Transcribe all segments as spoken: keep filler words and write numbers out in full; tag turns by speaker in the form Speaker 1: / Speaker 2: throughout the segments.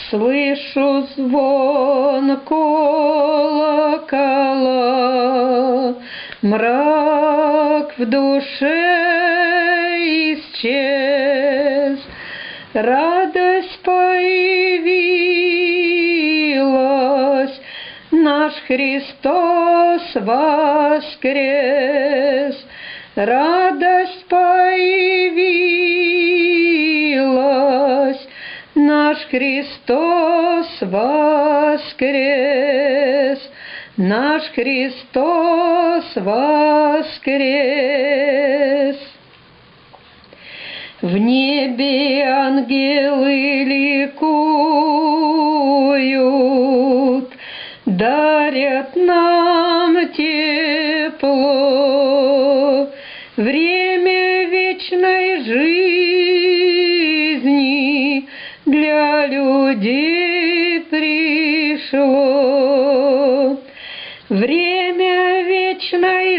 Speaker 1: Слышу звон колокола, мрак в душе исчез, радость появилась, наш Христос воскрес, радость появилась, наш Христос воскрес, наш Христос воскрес. В небе ангелы ликуют, дарят нам тепло, время вечной жизни для людей пришло. Время вечной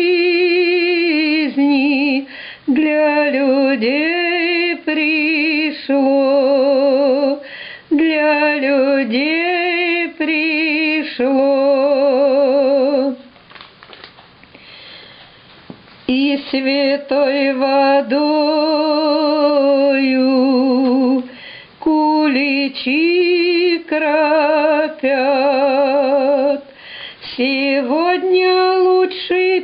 Speaker 1: жизни для людей пришло, для людей пришло. И святой водою куличи кропят. Сегодня лучший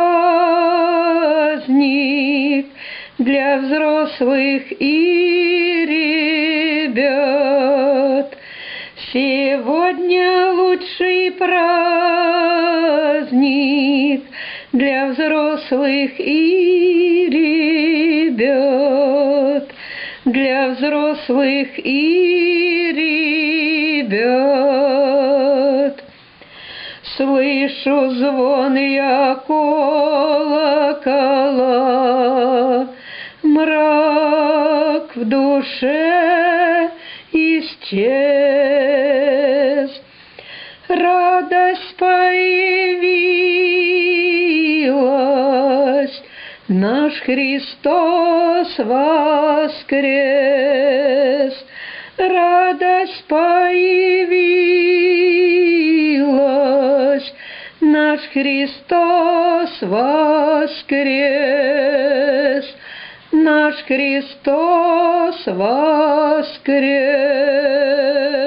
Speaker 1: праздник для взрослых и ребят. Сегодня лучший праздник для взрослых и ребят, для взрослых и ребят. Слышу звон я колокола, мрак в душе исчез, радость появилась, наш Христос воскрес, радость появилась, наш Христос воскрес, наш Христос воскрес.